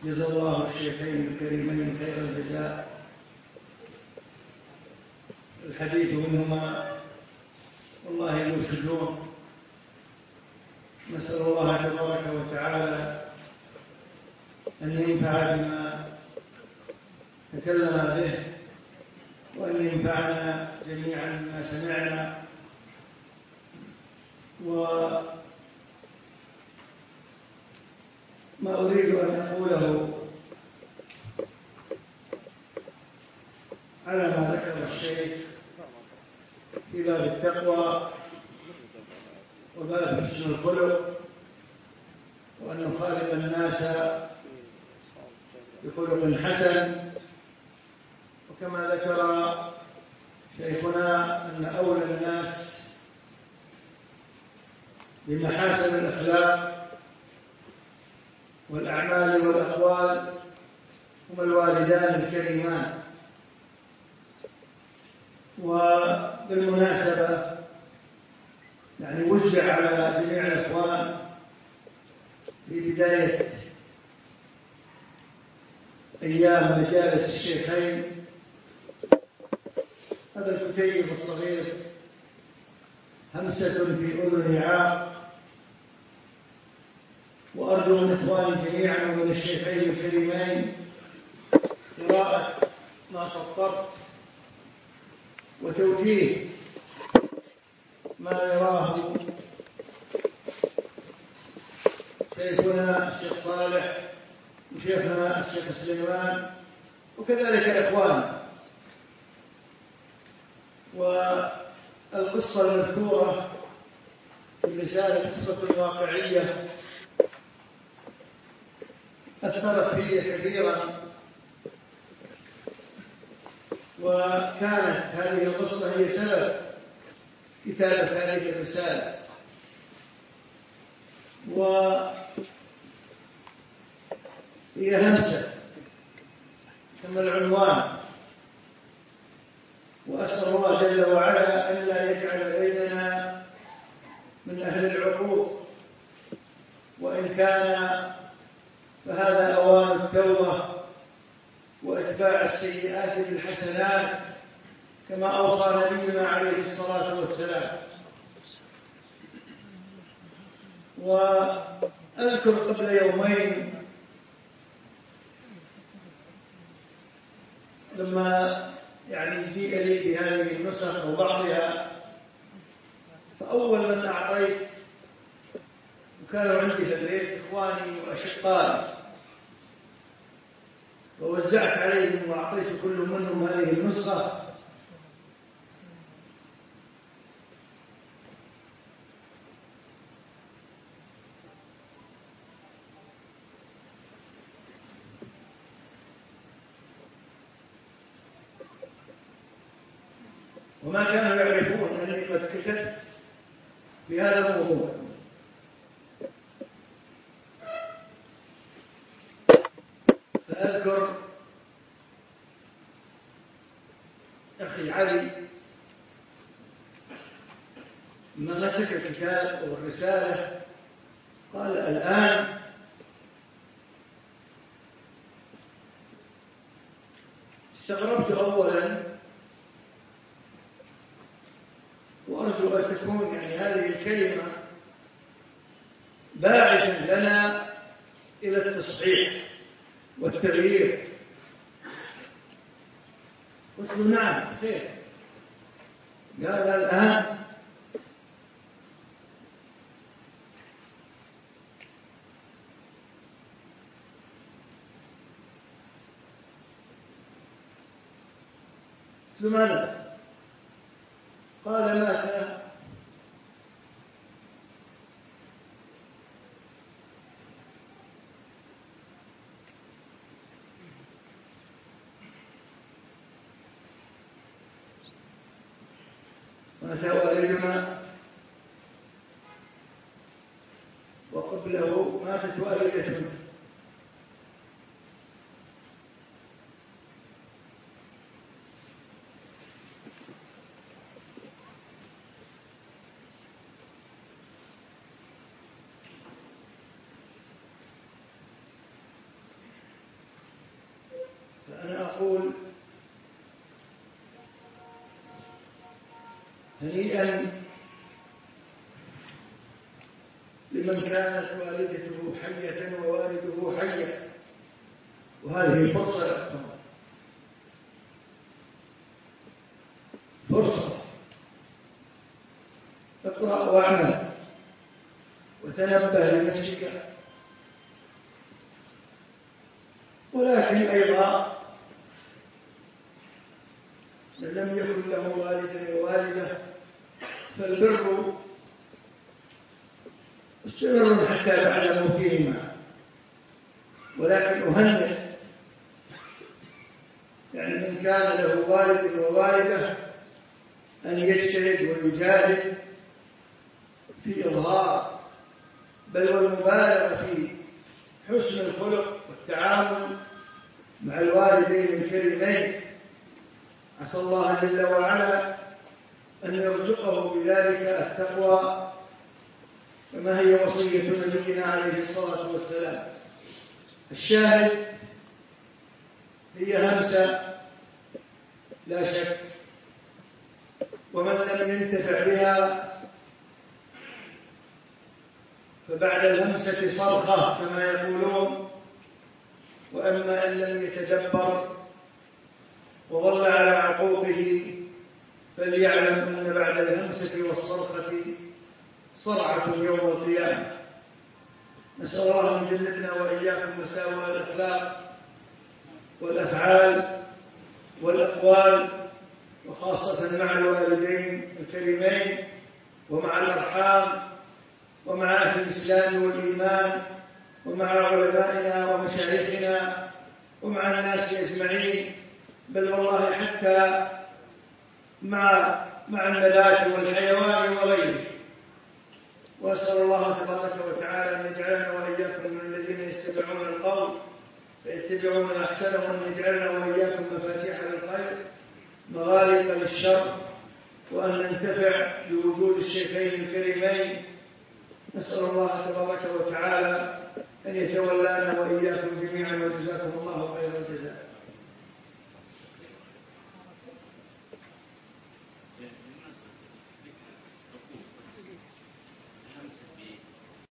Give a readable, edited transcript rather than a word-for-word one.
جزا الله الشيخين الكريمين خير الجزاء. الحديث منهما والله يرشدون. نسأل الله تبارك وتعالى أن ينفع بما تكلم به، وأن ينفعنا جميعا بما سمعنا. وما أريد أن أقوله على ما ذكر الشيخ في باب التقوى وباب حسن الخلق، وأن نخالق الناس بخلق حسن. وكما ذكر شيخنا أن أولى الناس بمحاسن الأخلاق والأعمال والأقوال هم الوالدان الكريمان. وبالمناسبة وزع على جميع الإخوان في بداية أيام مجالس الشيخين هذا الكتيب الصغير، همسة في أذن عاق. وأرجو من إخواني جميعا ومن الشيخين الكريمين قراءة ما سطرت وتوجيه ما يراه شيخنا الشيخ صالح وشيخنا الشيخ سليمان وكذلك الإخوان. والقصة المذكورة في الرسالة قصة واقعية أثرت في كثيرا، وكانت هذه القصة هي سبب كتابة هذه الرسالة. وهي همسة كما العنوان. وأسأل الله جل وعلا أن لا يجعل بيننا من أهل العقوق، وإن كان فهذا أوان التوبة وإتباع السيئات بالحسنات كما أوصى نبينا عليه الصلاة والسلام. وأذكر قبل يومين لما جيء لي بهذه النسخ وبعضها، فأول من أعطيت وكانوا عندي في البيت إخواني وأشقائي، ووزعت عليهم وأعطيت كل منهم هذه النسخة. وما كانوا يعرفون أنني قد كتبت في هذا الموضوع. فأذكر أخي علي لما مسك الكتاب والرسالة قال: الآن استغربت أولا، وأرجو أن تكون هذه الكلمة باعثا لنا إلى التصحيح والتغيير. قلت له: نعم خير. قال: الآن لماذا؟ قال: ماذا؟ مات والدنا وقبله ماتت والدتنا، أقول هنيئا لمن كانت والدته حية ووالده حيا، وهذه فرصة، فرصة اقرأ واعمل وتنبه لنفسك. ولكن أيضا من لم يكن له والد ووالدة فالبر مستمر حتى بعد موتهما. ولكن أهنئ يعني من كان له والد ووالدة أن يجتهد ويجاهد في إظهار بل والمبالغة في حسن الخلق والتعامل مع الوالدين الكريمين. عسى الله جل وعلا أن يرزقه بذلك التقوى، كما هي وصية نبينا عليه الصلاة والسلام. الشاهد هي همسة لا شك، ومن لم ينتفع بها فبعد الهمسة صرخة كما يقولون. وأما إن لم يتدبر وظل على عقوقه فليعلم أن بعد الهمسة والصرخة صرعة يوم القيامة. نسأل الله أن يجنبنا وإياكم مساوئ الأخلاق والأفعال والأقوال، وخاصة مع الوالدين الكريمين ومع الأرحام ومع أهل الإسلام والإيمان ومع علمائنا ومشايخنا ومع الناس أجمعين، بل والله حتى مع النبات والحيوان وغيره. وأسأل الله تبارك وتعالى أن يجعلنا وإياكم من الذين يستمعون القول فيتبعون أحسنه، وأن يجعلنا وإياكم مفاتيح للخير مغالق للشر، وأن ننتفع بوجود الشيخين الكريمين. نسأل الله تبارك وتعالى أن يتولانا وإياكم جميعا، وجزاكم الله خير الجزاء.